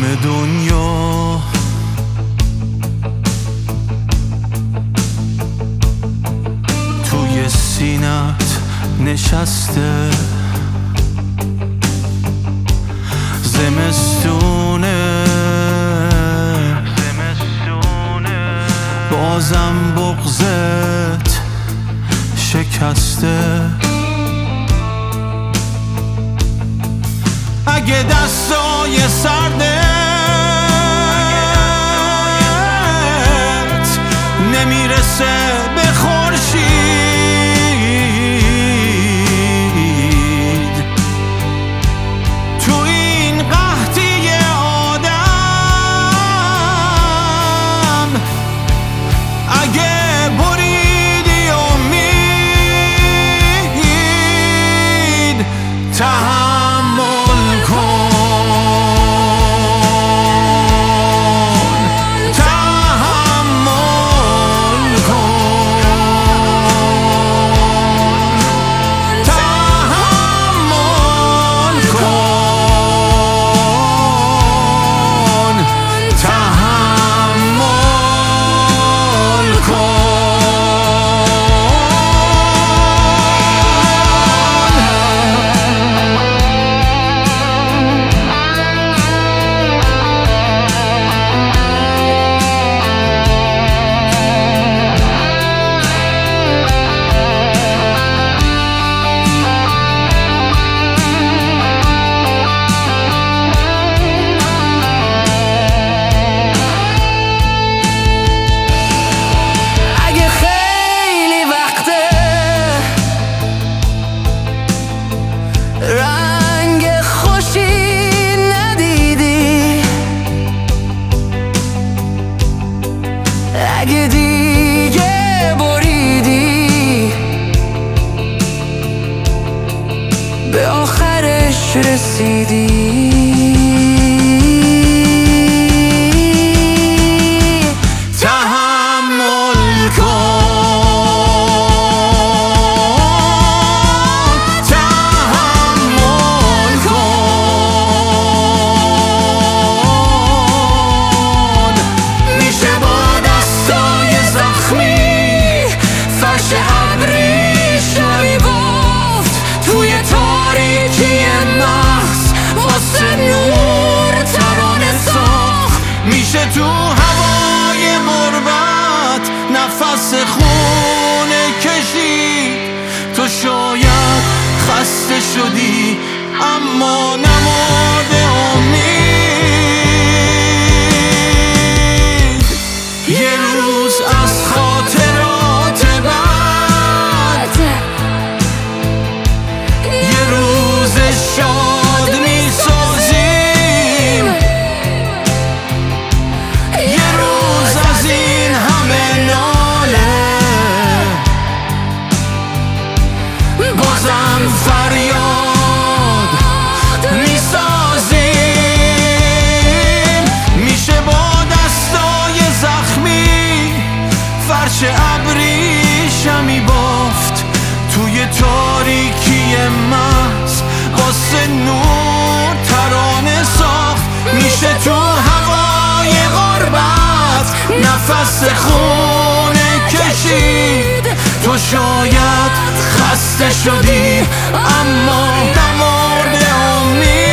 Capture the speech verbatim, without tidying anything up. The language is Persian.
همه دنیا توی سینت نشسته، زمستونه بازم بغضت شکسته. اگه دستای سردت نمیرسه به خورشید، تو این قحطی آدم اگه بریدی امید، تحمل کن، تحمل کن، تحمل کن، تحمل کن. رنگ خوشی ندیدی، اگه دیگه بریدی به آخرش رسیدی. تحمل کن، تو هوای غربت نفس خونه کشید. تو شاید خسته شدی اما نمرده امید. یه روز از خاطرات بد یه روز شاد میسازیم، بازم فریاد میسازیم. میشه با دستای زخمی فرش ابریشمی بافت، توی تاریکی محض واسه نور ترانه ساخت. میشه تو هوای غربت نفس خونه کشید. تو شاید خسته شدی اما نمرده امید.